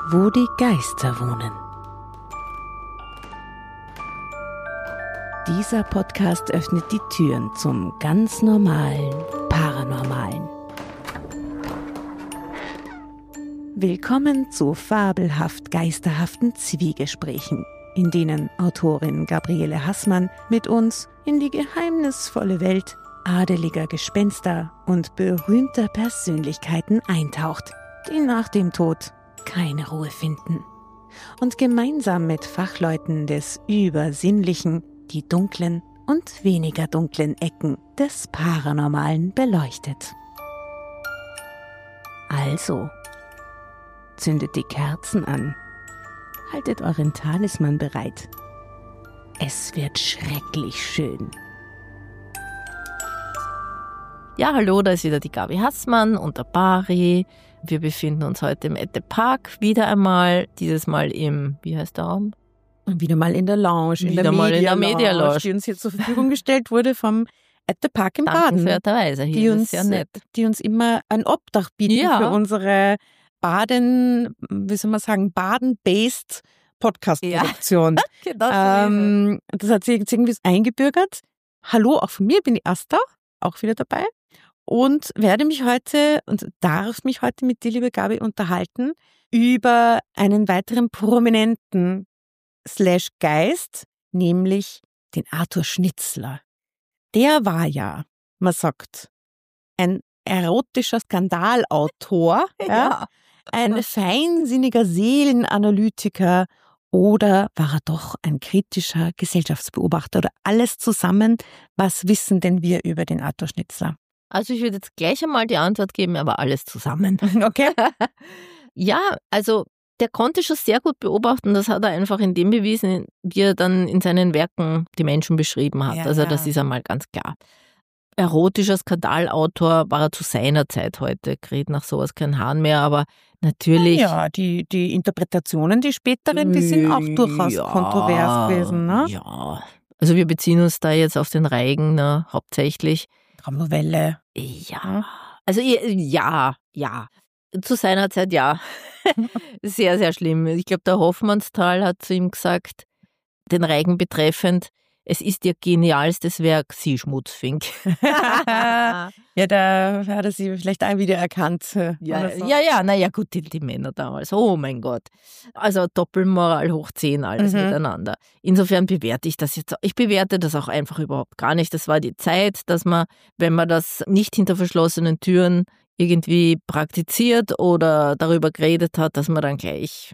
Wo die Geister wohnen. Dieser Podcast öffnet die Türen zum ganz normalen Paranormalen. Willkommen zu fabelhaft geisterhaften Zwiegesprächen, in denen Autorin Gabriele Haßmann mit uns in die geheimnisvolle Welt adeliger Gespenster und berühmter Persönlichkeiten eintaucht, die nach dem Tod keine Ruhe finden und gemeinsam mit Fachleuten des Übersinnlichen die dunklen und weniger dunklen Ecken des Paranormalen beleuchtet. Also, zündet die Kerzen an, haltet euren Talisman bereit. Es wird schrecklich schön. Ja, hallo, da ist wieder die Gabi Haßmann und der Bari. Wir befinden uns heute im Ette Park wieder einmal, dieses Mal im, wie heißt der Raum? Wieder mal in der Lounge, in der Media Lounge, die uns jetzt zur Verfügung gestellt wurde vom Ette Park in Baden. Dankenswerterweise, hier ist sehr nett. Die uns immer ein Obdach bieten für unsere Baden-based Podcast-Produktion. Ja, genau. Das hat sich jetzt irgendwie eingebürgert. Hallo, auch von mir, bin ich Asta, auch wieder dabei. Und werde mich heute und darf mich heute mit dir, liebe Gabi, unterhalten über einen weiteren Prominenten /Geist, nämlich den Arthur Schnitzler. Der war ja, man sagt, ein erotischer Skandalautor, ein feinsinniger Seelenanalytiker oder war er doch ein kritischer Gesellschaftsbeobachter oder alles zusammen? Was wissen denn wir über den Arthur Schnitzler? Also ich würde jetzt gleich einmal die Antwort geben, aber alles zusammen. Okay. Ja, also der konnte schon sehr gut beobachten, das hat er einfach in dem bewiesen, wie er dann in seinen Werken die Menschen beschrieben hat. Also das ist einmal ganz klar. Erotischer Skandalautor war er zu seiner Zeit heute, kriegt nach sowas keinen Hahn mehr, aber natürlich... Ja, die Interpretationen, die späteren, die sind auch durchaus kontrovers gewesen, ne? Ja, also wir beziehen uns da jetzt auf den Reigen, ne, hauptsächlich. Traumnovelle. Ja, also ja. Zu seiner Zeit ja. Sehr, sehr schlimm. Ich glaube, der Hoffmannsthal hat zu ihm gesagt, den Reigen betreffend, es ist ihr genialstes Werk, Sie Schmutzfink. Ja, da hat er sie vielleicht auch wieder erkannt. Naja, gut, die Männer damals, oh mein Gott. Also Doppelmoral hoch 10, alles miteinander. Insofern bewerte ich das jetzt, ich bewerte das auch einfach überhaupt gar nicht. Das war die Zeit, dass man, wenn man das nicht hinter verschlossenen Türen irgendwie praktiziert oder darüber geredet hat, dass man dann gleich,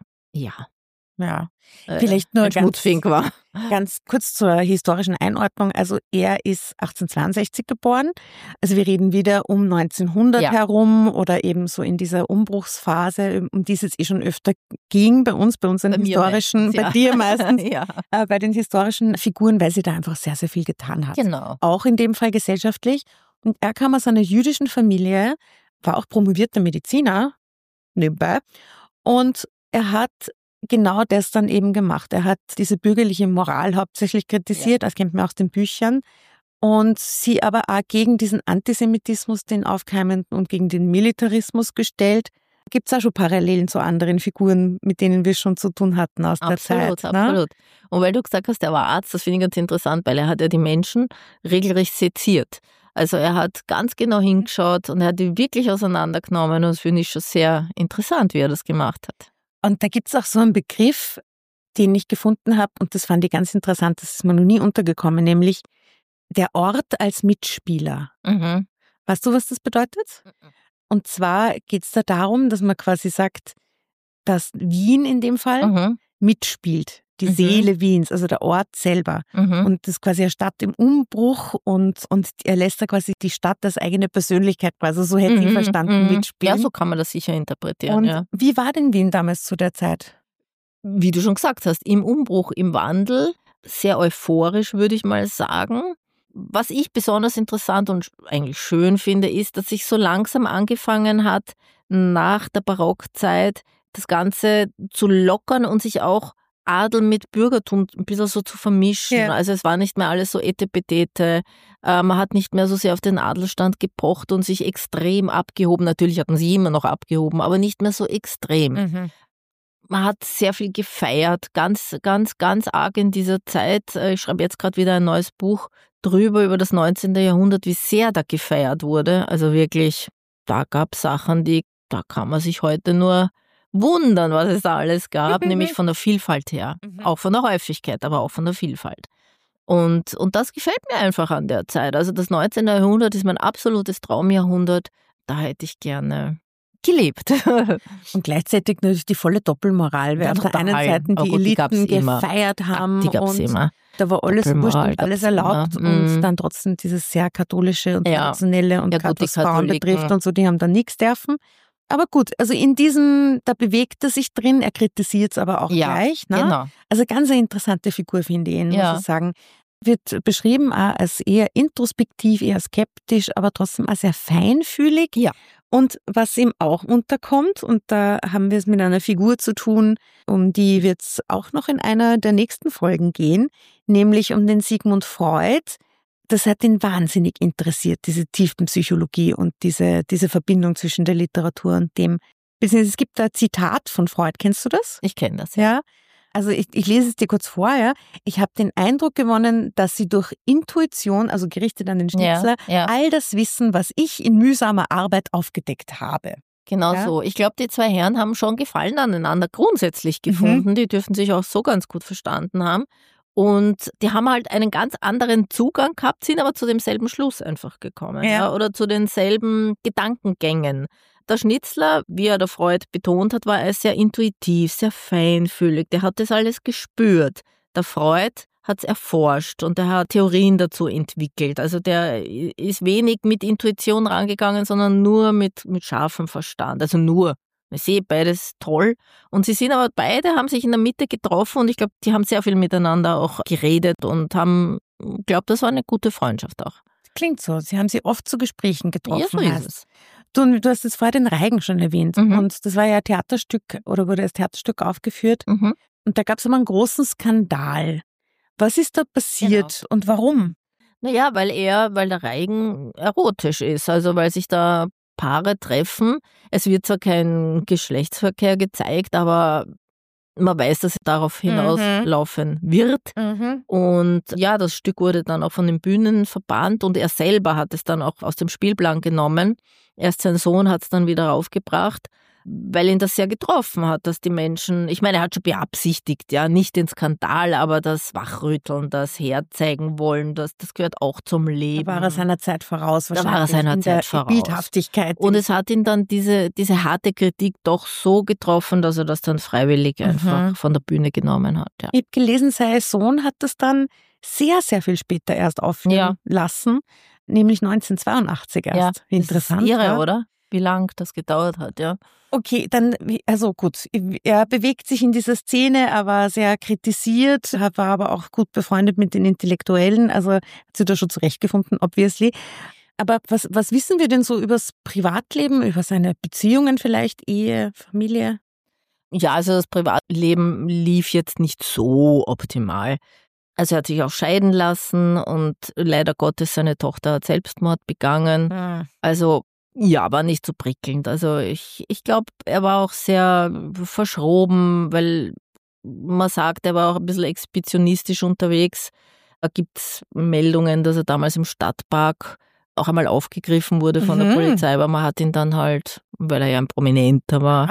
vielleicht nur ganz kurz zur historischen Einordnung. Also er ist 1862 geboren. Also wir reden wieder um 1900 herum oder eben so in dieser Umbruchsphase, um die es jetzt schon öfter ging bei den historischen, bei dir meistens, bei den historischen Figuren, weil sie da einfach sehr, sehr viel getan hat. Genau. Auch in dem Fall gesellschaftlich. Und er kam aus einer jüdischen Familie, war auch promovierter Mediziner nebenbei und er hat genau das dann eben gemacht. Er hat diese bürgerliche Moral hauptsächlich kritisiert, das kennt man aus den Büchern, und sie aber auch gegen diesen Antisemitismus, den aufkeimenden, und gegen den Militarismus gestellt. Gibt es auch schon Parallelen zu anderen Figuren, mit denen wir schon zu tun hatten aus der Zeit. Absolut. Und weil du gesagt hast, er war Arzt, das finde ich ganz interessant, weil er hat ja die Menschen regelrecht seziert. Also er hat ganz genau hingeschaut und er hat die wirklich auseinandergenommen und das finde ich schon sehr interessant, wie er das gemacht hat. Und da gibt es auch so einen Begriff, den ich gefunden habe und das fand ich ganz interessant, das ist mir noch nie untergekommen, nämlich der Ort als Mitspieler. Mhm. Weißt du, was das bedeutet? Mhm. Und zwar geht es da darum, dass man quasi sagt, dass Wien in dem Fall mitspielt. Die Seele Wiens, also der Ort selber. Und das ist quasi eine Stadt im Umbruch und er lässt da quasi die Stadt als eigene Persönlichkeit quasi, so hätte ich verstanden, mitspielen. Ja, so kann man das sicher interpretieren. Und wie war denn Wien damals zu der Zeit? Wie du schon gesagt hast, im Umbruch, im Wandel, sehr euphorisch, würde ich mal sagen. Was ich besonders interessant und eigentlich schön finde, ist, dass sich so langsam angefangen hat, nach der Barockzeit das Ganze zu lockern und sich auch Adel mit Bürgertum ein bisschen so zu vermischen. Ja. Also es war nicht mehr alles so etepetete. Man hat nicht mehr so sehr auf den Adelstand gepocht und sich extrem abgehoben. Natürlich hatten sie immer noch abgehoben, aber nicht mehr so extrem. man hat sehr viel gefeiert, ganz, ganz, ganz arg in dieser Zeit. Ich schreibe jetzt gerade wieder ein neues Buch drüber, über das 19. Jahrhundert, wie sehr da gefeiert wurde. Also wirklich, da gab es Sachen, da kann man sich heute nur wundern, was es da alles gab, nämlich von der Vielfalt her. Auch von der Häufigkeit, aber auch von der Vielfalt. Und das gefällt mir einfach an der Zeit. Also das 19. Jahrhundert ist mein absolutes Traumjahrhundert. Da hätte ich gerne gelebt. Und gleichzeitig natürlich die volle Doppelmoral, weil Ja, auf der einen total. Seite die Eliten gefeiert haben Die gab's und immer. da war alles wurscht Doppelmoral und alles gab's immer. erlaubt und dann trotzdem dieses sehr katholische und traditionelle und Ja, gerade gut, die was Frauen Katholiken. betrifft und so, die haben da nichts dürfen. Aber gut, also in diesem, da bewegt er sich drin, er kritisiert es aber auch gleich. Ne? Genau. Also ganz eine interessante Figur, finde ich, muss ich sagen. Wird beschrieben auch als eher introspektiv, eher skeptisch, aber trotzdem auch sehr feinfühlig. Ja. Und was ihm auch unterkommt, und da haben wir es mit einer Figur zu tun, um die wird es auch noch in einer der nächsten Folgen gehen, nämlich um den Sigmund Freud. Das hat ihn wahnsinnig interessiert, diese Tiefenpsychologie und diese Verbindung zwischen der Literatur und dem. Beziehungsweise es gibt da ein Zitat von Freud, kennst du das? Ich kenne das. Ja. Also ich lese es dir kurz vor, ja. Ich habe den Eindruck gewonnen, dass sie durch Intuition, also gerichtet an den Schnitzler, all das Wissen, was ich in mühsamer Arbeit aufgedeckt habe. Genau so. Ich glaube, die zwei Herren haben schon Gefallen aneinander grundsätzlich gefunden. Die dürfen sich auch so ganz gut verstanden haben. Und die haben halt einen ganz anderen Zugang gehabt, sind aber zu demselben Schluss einfach gekommen. Oder zu denselben Gedankengängen. Der Schnitzler, wie er der Freud betont hat, war er sehr intuitiv, sehr feinfühlig. Der hat das alles gespürt. Der Freud hat es erforscht und er hat Theorien dazu entwickelt. Also der ist wenig mit Intuition rangegangen, sondern nur mit scharfem Verstand. Also nur. Ich sehe beides toll. Und sie sind aber beide, haben sich in der Mitte getroffen und ich glaube, die haben sehr viel miteinander auch geredet und haben, ich glaube, das war eine gute Freundschaft auch. Klingt so. Sie haben sie oft zu Gesprächen getroffen. Ja, so ist es. Du hast jetzt vorher den Reigen schon erwähnt. Und das war ja ein Theaterstück oder wurde als Theaterstück aufgeführt. Und da gab es immer einen großen Skandal. Was ist da passiert und warum? Naja, weil der Reigen erotisch ist. Also weil sich da Paare treffen. Es wird zwar kein Geschlechtsverkehr gezeigt, aber man weiß, dass es darauf hinauslaufen wird. Und ja, das Stück wurde dann auch von den Bühnen verbannt und er selber hat es dann auch aus dem Spielplan genommen. Erst sein Sohn hat es dann wieder raufgebracht, weil ihn das sehr getroffen hat, dass die Menschen, ich meine, er hat schon beabsichtigt, ja, nicht den Skandal, aber das Wachrütteln, das Herzeigen wollen, das gehört auch zum Leben. Da war er seiner Zeit voraus wahrscheinlich. Da war er seiner Zeit voraus. Bildhaftigkeit. Und es hat ihn dann diese harte Kritik doch so getroffen, dass er das dann freiwillig einfach von der Bühne genommen hat. Ja. Ich habe gelesen, sein Sohn hat das dann sehr, sehr viel später erst aufführen lassen, nämlich 1982 erst. Ja, interessant. Das ist irre, oder? Wie lang das gedauert hat, ja. Okay, dann, also gut, er bewegt sich in dieser Szene, aber sehr kritisiert, war aber auch gut befreundet mit den Intellektuellen, also hat sich da schon zurechtgefunden, obviously. Aber was wissen wir denn so übers Privatleben, über seine Beziehungen vielleicht, Ehe, Familie? Ja, also das Privatleben lief jetzt nicht so optimal. Also er hat sich auch scheiden lassen und leider Gottes seine Tochter hat Selbstmord begangen. Also ja, war nicht so prickelnd. Also ich glaube, er war auch sehr verschroben, weil man sagt, er war auch ein bisschen expeditionistisch unterwegs. Da gibt es Meldungen, dass er damals im Stadtpark auch einmal aufgegriffen wurde von der Polizei, aber man hat ihn dann halt, weil er ja ein Prominenter war.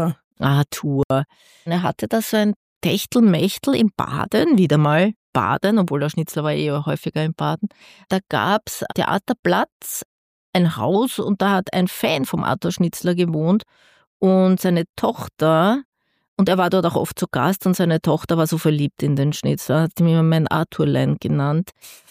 Arthur. Er hatte da so ein Techtelmechtel im Baden, wieder mal Baden, obwohl der Schnitzler war eher häufiger im Baden. Da gab's Theaterplatz, ein Haus und da hat ein Fan vom Arthur Schnitzler gewohnt und seine Tochter, und er war dort auch oft zu Gast und seine Tochter war so verliebt in den Schnitzler, hat ihn immer mein Arthurlein genannt.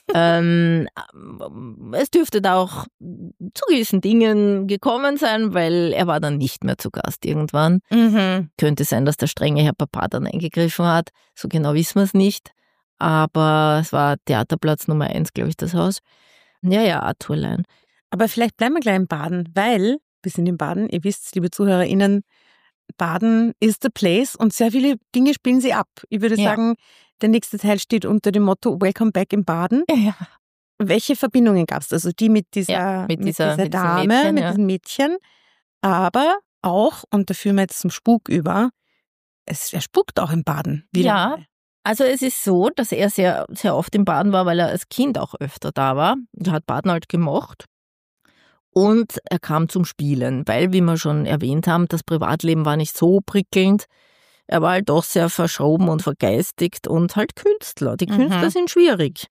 Es dürfte da auch zu gewissen Dingen gekommen sein, weil er war dann nicht mehr zu Gast irgendwann. Könnte sein, dass der strenge Herr Papa dann eingegriffen hat. So genau wissen wir es nicht. Aber es war Theaterplatz Nummer 1, glaube ich, das Haus. Ja, Arthurlein. Aber vielleicht bleiben wir gleich in Baden, weil wir sind in Baden, ihr wisst, liebe ZuhörerInnen, Baden is the place und sehr viele Dinge spielen sie ab. Ich würde sagen, der nächste Teil steht unter dem Motto Welcome back in Baden. Ja. Welche Verbindungen gab es? Also die mit dieser Dame, mit diesem Mädchen, aber auch, und da führen wir jetzt zum Spuk über, er spuckt auch im Baden. Ja, also es ist so, dass er sehr, sehr oft im Baden war, weil er als Kind auch öfter da war. Er hat Baden halt gemocht. Und er kam zum Spielen, weil, wie wir schon erwähnt haben, das Privatleben war nicht so prickelnd. Er war halt doch sehr verschroben und vergeistigt und halt Künstler. Die Künstler sind schwierig.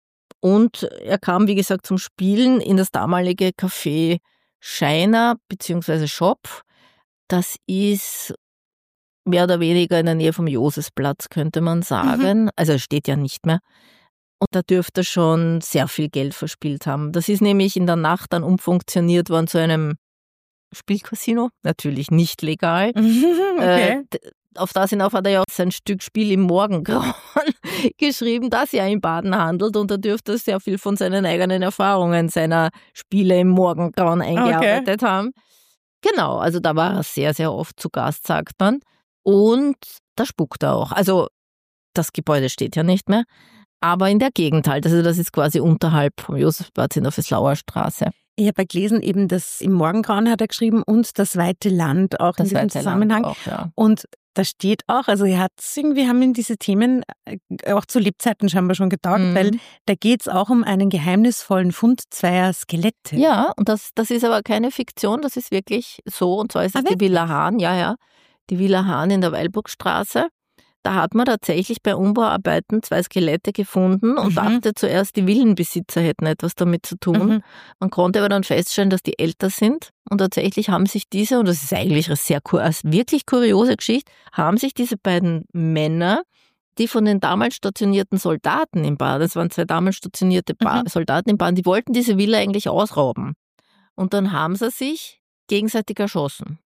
Und er kam, wie gesagt, zum Spielen in das damalige Café Scheiner bzw. Shop. Das ist mehr oder weniger in der Nähe vom Josefsplatz, könnte man sagen. Also es steht ja nicht mehr. Und da dürfte er schon sehr viel Geld verspielt haben. Das ist nämlich in der Nacht dann umfunktioniert worden zu einem Spielcasino. Natürlich nicht legal. Okay. Auf das hinauf hat er ja auch sein Stück Spiel im Morgengrauen geschrieben, das ja in Baden handelt. Und da dürfte er sehr viel von seinen eigenen Erfahrungen seiner Spiele im Morgengrauen eingearbeitet haben. Genau, also da war er sehr, sehr oft zu Gast, sagt man. Und da spuckt er auch. Also das Gebäude steht ja nicht mehr. Aber in der Gegend halt, also das ist quasi unterhalb vom Josefsplatz in der Veslauer Straße. Ich habe gelesen, eben das im Morgengrauen hat er geschrieben und das weite Land auch Das in diesem Zusammenhang. Auch, ja. Und da steht auch, also haben ihm diese Themen auch zu Lebzeiten scheinbar schon getaugt, weil da geht es auch um einen geheimnisvollen Fund zweier Skelette. Ja, und das ist aber keine Fiktion, das ist wirklich so. Und zwar ist es die Villa Hahn, die Villa Hahn in der Weilburgstraße. Da hat man tatsächlich bei Umbauarbeiten 2 Skelette gefunden und dachte zuerst, die Villenbesitzer hätten etwas damit zu tun. Man konnte aber dann feststellen, dass die älter sind und tatsächlich haben sich diese, und das ist eigentlich eine wirklich kuriose Geschichte, haben sich diese beiden Männer, die von den damals stationierten Soldaten im Baden, das waren 2 damals stationierte Soldaten im Baden, die wollten diese Villa eigentlich ausrauben. Und dann haben sie sich gegenseitig erschossen.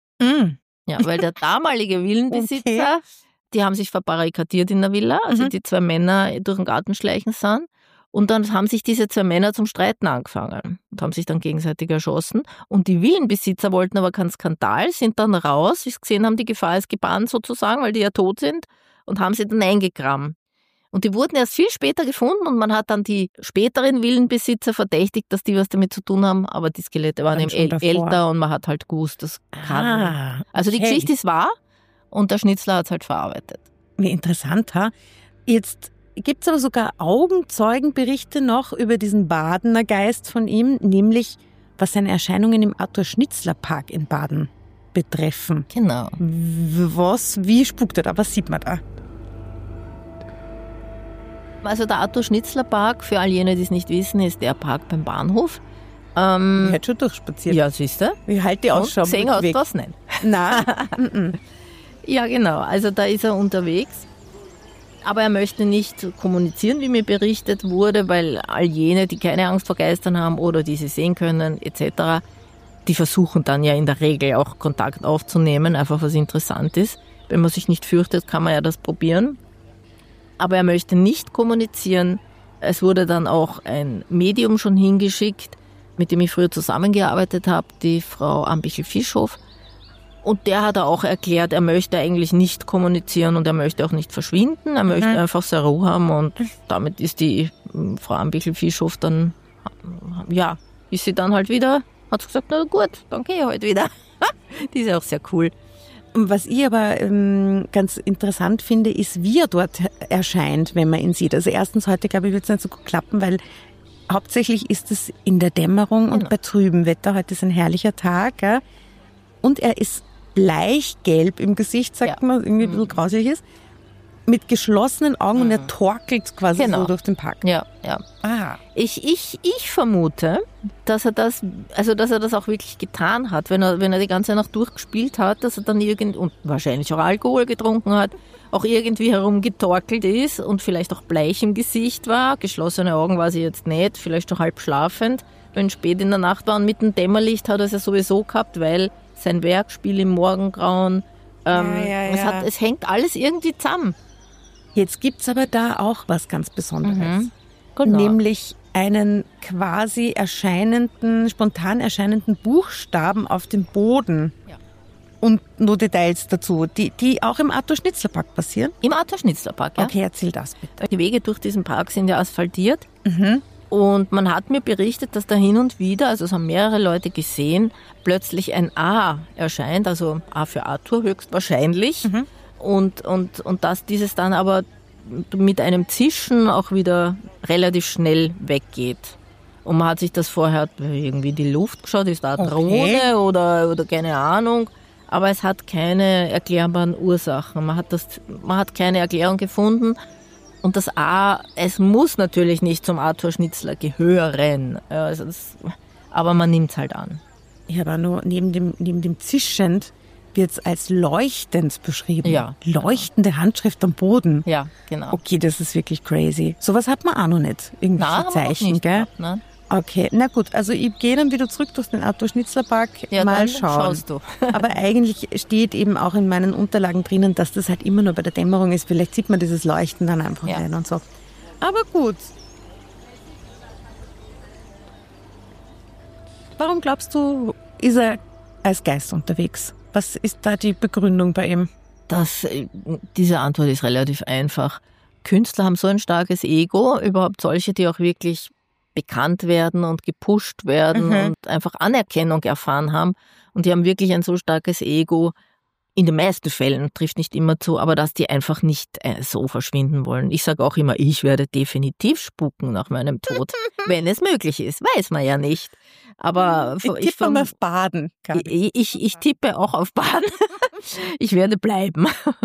Ja, weil der damalige Villenbesitzer... Die haben sich verbarrikadiert in der Villa, also die 2 Männer durch den Garten schleichen sind. Und dann haben sich diese 2 Männer zum Streiten angefangen und haben sich dann gegenseitig erschossen. Und die Villenbesitzer wollten aber keinen Skandal, sind dann raus, wie sie gesehen haben, die Gefahr ist gebannt sozusagen, weil die ja tot sind, und haben sie dann eingegraben. Und die wurden erst viel später gefunden und man hat dann die späteren Villenbesitzer verdächtigt, dass die was damit zu tun haben, aber die Skelette waren eben älter und man hat halt gewusst, das kann. Also die Geschichte ist wahr. Und der Schnitzler hat es halt verarbeitet. Wie interessant, ha? Jetzt gibt es aber sogar Augenzeugenberichte noch über diesen Badener Geist von ihm, nämlich was seine Erscheinungen im Arthur-Schnitzler-Park in Baden betreffen. Genau. Wie spukt er da? Was sieht man da? Also der Arthur-Schnitzler-Park, für all jene, die es nicht wissen, ist der Park beim Bahnhof. Ich hätte schon durchspaziert. Ja, siehst du? Wie halt die Ausschau? Sehen aus das nicht. Nein. Ja, genau. Also da ist er unterwegs. Aber er möchte nicht kommunizieren, wie mir berichtet wurde, weil all jene, die keine Angst vor Geistern haben oder die sie sehen können, etc., die versuchen dann ja in der Regel auch Kontakt aufzunehmen, einfach was interessant ist. Wenn man sich nicht fürchtet, kann man ja das probieren. Aber er möchte nicht kommunizieren. Es wurde dann auch ein Medium schon hingeschickt, mit dem ich früher zusammengearbeitet habe, die Frau Ambichel-Fischhoff. Und der hat auch erklärt, er möchte eigentlich nicht kommunizieren und er möchte auch nicht verschwinden. Er möchte einfach seine Ruhe haben und damit ist die Frau Ambichel-Fischhoff dann, ja, ist sie dann halt wieder, hat sie gesagt, na gut, dann gehe ich halt wieder. Die ist ja auch sehr cool. Was ich aber ganz interessant finde, ist, wie er dort erscheint, wenn man ihn sieht. Also erstens, heute glaube ich, wird es nicht so gut klappen, weil hauptsächlich ist es in der Dämmerung und bei trübem Wetter. Heute ist ein herrlicher Tag. Gell? Und er ist bleichgelb im Gesicht, sagt man, irgendwie ein bisschen grausig ist, mit geschlossenen Augen und er torkelt quasi so durch den Park. Ja. Ich vermute, dass er das auch wirklich getan hat, wenn er die ganze Nacht durchgespielt hat, dass er dann und wahrscheinlich auch Alkohol getrunken hat, auch irgendwie herumgetorkelt ist und vielleicht auch bleich im Gesicht war. Geschlossene Augen war sie jetzt nicht, vielleicht auch halb schlafend, wenn spät in der Nacht war und mit dem Dämmerlicht hat er es ja sowieso gehabt, weil sein Werkspiel im Morgengrauen, es hängt alles irgendwie zusammen. Jetzt gibt es aber da auch was ganz Besonderes. Genau. Nämlich einen quasi spontan erscheinenden Buchstaben auf dem Boden. Ja. Und nur Details dazu, die auch im Arthur-Schnitzler-Park passieren? Im Arthur-Schnitzler-Park, ja. Okay, erzähl das bitte. Die Wege durch diesen Park sind ja asphaltiert. Und man hat mir berichtet, dass da hin und wieder, also es haben mehrere Leute gesehen, plötzlich ein A erscheint, also A für Arthur höchstwahrscheinlich. und dass dieses dann aber mit einem Zischen auch wieder relativ schnell weggeht. Und man hat sich das vorher irgendwie in die Luft geschaut, ist da eine Drohne oder keine Ahnung. Aber es hat keine erklärbaren Ursachen. Man hat keine Erklärung gefunden. Und das A, es muss natürlich nicht zum Arthur Schnitzler gehören. Aber man nimmt es halt an. Ja, aber nur neben dem zischend wird es als leuchtend beschrieben. Ja. Leuchtende Handschrift am Boden. Ja, genau. Okay, das ist wirklich crazy. Sowas hat man auch noch nicht. Irgendwelche Zeichen, gell? Gehabt, ne? Okay, na gut, also ich gehe dann wieder zurück durch den Arthur-Schnitzler-Park, ja, mal dann schauen. Schaust du. Aber eigentlich steht eben auch in meinen Unterlagen drinnen, dass das halt immer nur bei der Dämmerung ist. Vielleicht sieht man dieses Leuchten dann einfach nicht und so. Aber gut. Warum glaubst du, ist er als Geist unterwegs? Was ist da die Begründung bei ihm? Diese Antwort ist relativ einfach. Künstler haben so ein starkes Ego, überhaupt solche, die auch wirklich bekannt werden und gepusht werden und einfach Anerkennung erfahren haben. Und die haben wirklich ein so starkes Ego, in den meisten Fällen, trifft nicht immer zu, aber dass die einfach nicht so verschwinden wollen. Ich sage auch immer, ich werde definitiv spuken nach meinem Tod, wenn es möglich ist. Weiß man ja nicht. Aber ich tippe mal auf Baden. Ich tippe auch auf Baden. Ich werde bleiben.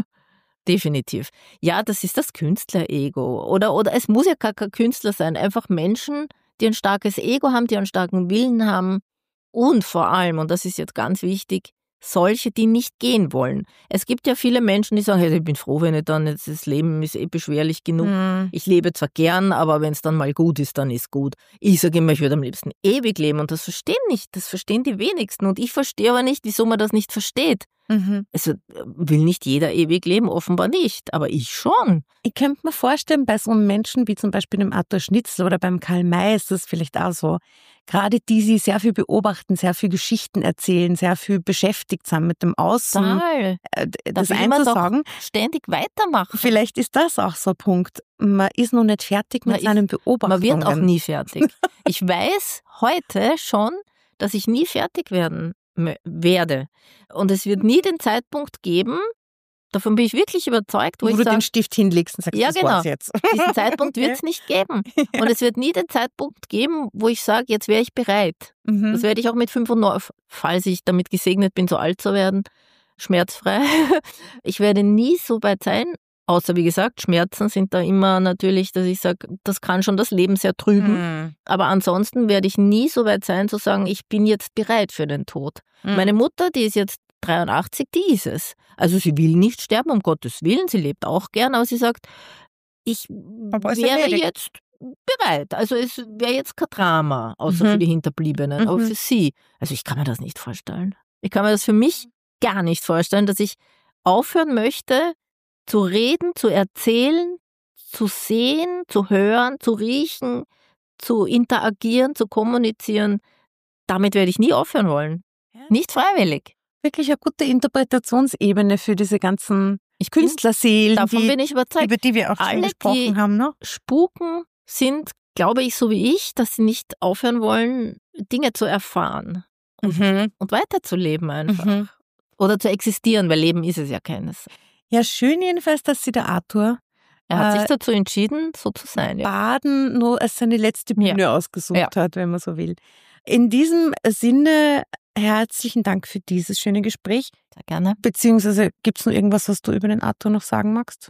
Definitiv. Ja, das ist das Künstler-Ego. Oder es muss ja gar kein Künstler sein. Einfach Menschen, die ein starkes Ego haben, die einen starken Willen haben. Und vor allem, und das ist jetzt ganz wichtig, solche, die nicht gehen wollen. Es gibt ja viele Menschen, die sagen, hey, ich bin froh, wenn ich dann, jetzt das Leben ist beschwerlich genug. Ich lebe zwar gern, aber wenn es dann mal gut ist, dann ist gut. Ich sage immer, ich würde am liebsten ewig leben und das verstehen die wenigsten. Und ich verstehe aber nicht, wieso man das nicht versteht. Also will nicht jeder ewig leben, offenbar nicht, aber ich schon. Ich könnte mir vorstellen, bei so einem Menschen wie zum Beispiel dem Arthur Schnitzler oder beim Karl May ist das vielleicht auch so. Gerade die sie sehr viel beobachten, sehr viel Geschichten erzählen, sehr viel beschäftigt sind mit dem Außen. Total. Das einzusagen. Ständig weitermachen. Vielleicht ist das auch so ein Punkt. Man ist noch nicht fertig mit seinen Beobachtungen. Man wird auch nie fertig. Ich weiß heute schon, dass ich nie fertig werden werde. Und es wird nie den Zeitpunkt geben, davon bin ich wirklich überzeugt, wo du den Stift hinlegst und sagst, ja, das genau. war's jetzt. Diesen Zeitpunkt wird es nicht geben. Und es wird nie den Zeitpunkt geben, wo ich sage, jetzt wäre ich bereit. Das werde ich auch mit 95, falls ich damit gesegnet bin, so alt zu werden, schmerzfrei. Ich werde nie so weit sein, außer wie gesagt, Schmerzen sind da immer natürlich, dass ich sage, das kann schon das Leben sehr trüben. Aber ansonsten werde ich nie so weit sein, zu sagen, ich bin jetzt bereit für den Tod. Meine Mutter, die ist jetzt 83, die ist es. Also sie will nicht sterben, um Gottes Willen, sie lebt auch gern, aber sie sagt, ich wäre jetzt bereit. Also es wäre jetzt kein Drama, außer für die Hinterbliebenen, aber für sie. Also ich kann mir das nicht vorstellen. Ich kann mir das für mich gar nicht vorstellen, dass ich aufhören möchte, zu reden, zu erzählen, zu sehen, zu hören, zu riechen, zu interagieren, zu kommunizieren. Damit werde ich nie aufhören wollen. Ja. Nicht freiwillig. Wirklich eine gute Interpretationsebene für diese ganzen Künstlerseelen, davon bin ich überzeugt, über die wir auch schon gesprochen haben. Ne? Spuken sind, glaube ich, so wie ich, dass sie nicht aufhören wollen, Dinge zu erfahren und weiterzuleben einfach. Oder zu existieren, weil Leben ist es ja keines. Ja, schön jedenfalls, dass sie der Arthur er hat sich dazu entschieden, so zu sein. Ja. Baden nur als seine letzte Bühne ausgesucht hat, wenn man so will. In diesem Sinne, herzlichen Dank für dieses schöne Gespräch. Sehr gerne. Beziehungsweise gibt es noch irgendwas, was du über den Arthur noch sagen magst?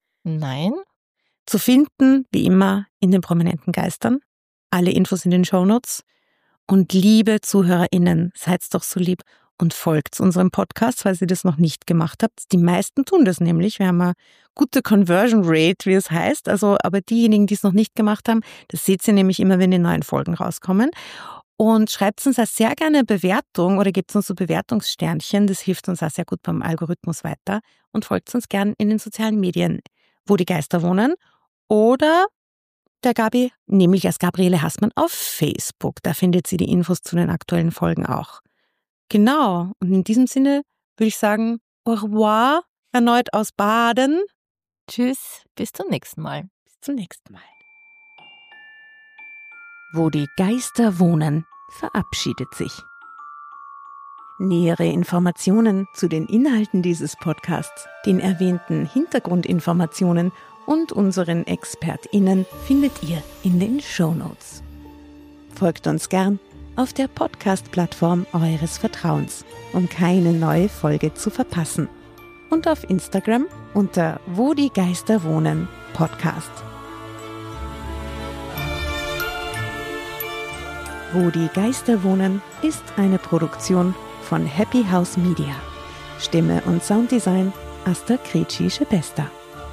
Nein. Zu finden, wie immer, in den prominenten Geistern. Alle Infos in den Shownotes. Und liebe ZuhörerInnen, seid doch so lieb und folgt unserem Podcast, falls ihr das noch nicht gemacht habt. Die meisten tun das nämlich. Wir haben eine gute Conversion Rate, wie es heißt. Also, aber diejenigen, die es noch nicht gemacht haben, das seht ihr nämlich immer, wenn die neuen Folgen rauskommen. Und schreibt uns auch sehr gerne eine Bewertung oder gebt uns so Bewertungssternchen. Das hilft uns auch sehr gut beim Algorithmus weiter. Und folgt uns gern in den sozialen Medien, wo die Geister wohnen. Oder der Gabi, nämlich als Gabriele Haßmann auf Facebook. Da findet sie die Infos zu den aktuellen Folgen auch. Genau. Und in diesem Sinne würde ich sagen, au revoir, erneut aus Baden. Tschüss, bis zum nächsten Mal. Bis zum nächsten Mal. Wo die Geister wohnen, verabschiedet sich. Nähere Informationen zu den Inhalten dieses Podcasts, den erwähnten Hintergrundinformationen und unseren ExpertInnen findet ihr in den Shownotes. Folgt uns gern auf der Podcast-Plattform eures Vertrauens, um keine neue Folge zu verpassen. Und auf Instagram unter Wo die Geister wohnen Podcast. Wo die Geister wohnen ist eine Produktion von Happy House Media. Stimme und Sounddesign Asta Krejci-Schebesta.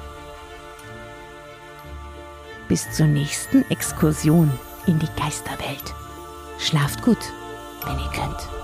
Bis zur nächsten Exkursion in die Geisterwelt. Schlaft gut, wenn ihr könnt.